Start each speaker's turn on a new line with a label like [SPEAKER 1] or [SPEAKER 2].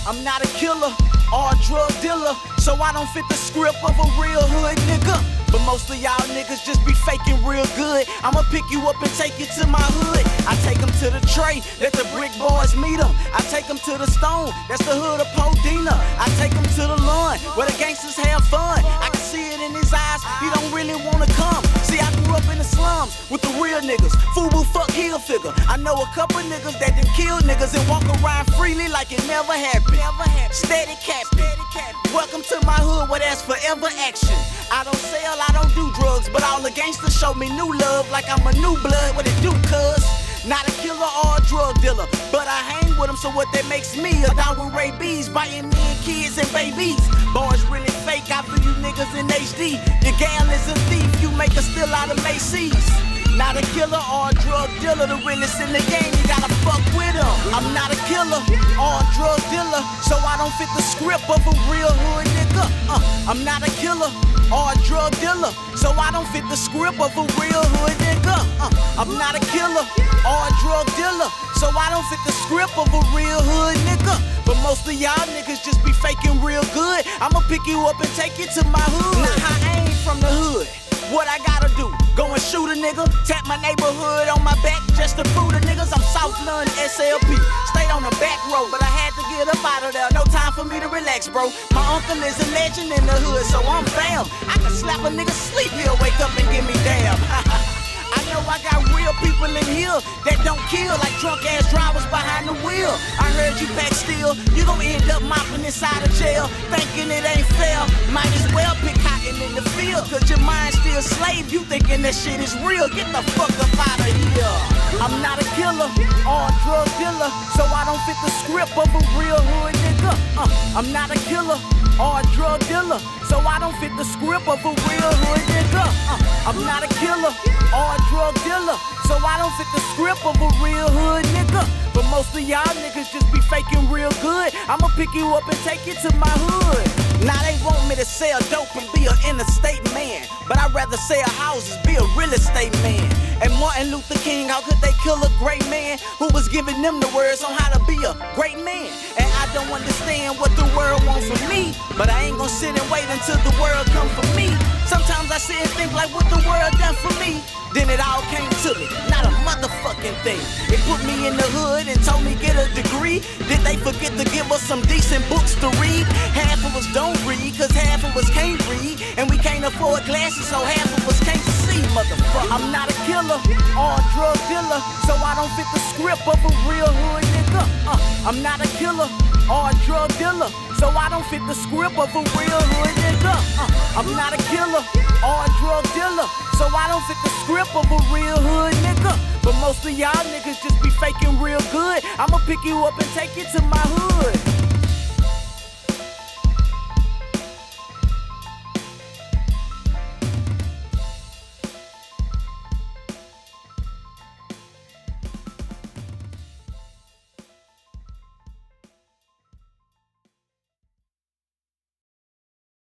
[SPEAKER 1] I'm not a killer or a drug dealer, so I don't fit the script of a real hood nigga. But most of y'all niggas just be faking real good. I'ma pick you up and take you to my hood. I take them to the tray, let the brick boys meet them. I take them to the stone, that's the hood of Podina. I take them to the lawn, where the gangsters have fun. I can see it in his eyes, he don't really wanna come. See, I grew up in the slums with the real niggas. Fubu fuck heel figure. I know a couple niggas that done kill niggas and walk around freely like it never happened. Steady capping. Welcome to my hood where there's forever action. I don't sell, I don't do drugs, but all the gangsters show me new love like I'm a new blood. What it do, cuz? Not a killer or a drug dealer, but I hang with them, so what that makes me a dog with rabies, biting me and kids and babies. Boys really fake, I feel you niggas in HD. Your gal is a thief, you make her steal out of Macy's. Not a killer or a drug dealer, the realest in the game, you gotta fuck with him. I'm not a killer or a drug dealer, so I don't fit the script of a real hood nigga. I'm not a killer or a drug dealer, so I don't fit the script of a real hood nigga. I'm not a killer or a drug dealer, so I don't fit the script of a real hood nigga. But most of y'all niggas just be faking real good. I'ma pick you up and take you to my hood. Now I ain't from the hood. What I gotta do? Go and shoot a nigga? Tap my neighborhood on my back just to prove the niggas I'm South London SLP. Stayed on the back road, but I had to get up out of there. No time for me to relax, bro. My uncle is a legend in the hood, so I'm fam. I can slap a nigga sleep, he'll wake up and give me damn. I know I got real people in here that don't kill like drunk ass drivers behind the wheel. I heard you pack steel, you gon' end up mopping inside of jail, thinking it ain't fair. Might as well pick cotton in the field, cause your mind still slave. You thinking that shit is real, get the fuck up out of here. I'm not a killer or a drug dealer, so I don't fit the script of a real hood nigga. I'm not a killer or a drug dealer, so I don't fit the script of a real hood nigga. I'm not a killer or a drug dealer, so I don't fit the script of a real hood nigga. But most of y'all niggas just be faking real good. I'ma pick you up and take you to my hood. Now they want me to sell dope and be an interstate man, but I'd rather sell houses, be a real estate man. And Martin Luther King, how could they kill a great man who was giving them the words on how to be a great man? And I don't understand what the world wants from me, but I ain't gonna sit and wait until the world come for me. Sometimes I sit and think like what the world done for me. Then it all came to me, not a motherfucking thing. It put me in the hood and told me get a degree. Did they forget to give us some decent books to read? Half of us don't read, cause half of us can't read. And we can't afford glasses, so half of us can't see, motherfucker. I'm not a killer or a drug dealer, so I don't fit the script of a real hood nigga. I'm not a killer or a drug dealer, so I don't fit the script of a real hood nigga. I'm not a killer or a drug dealer, so I don't fit the script of a real hood nigga. But most of y'all niggas just be faking real good. I'ma pick you up and take you to my hood.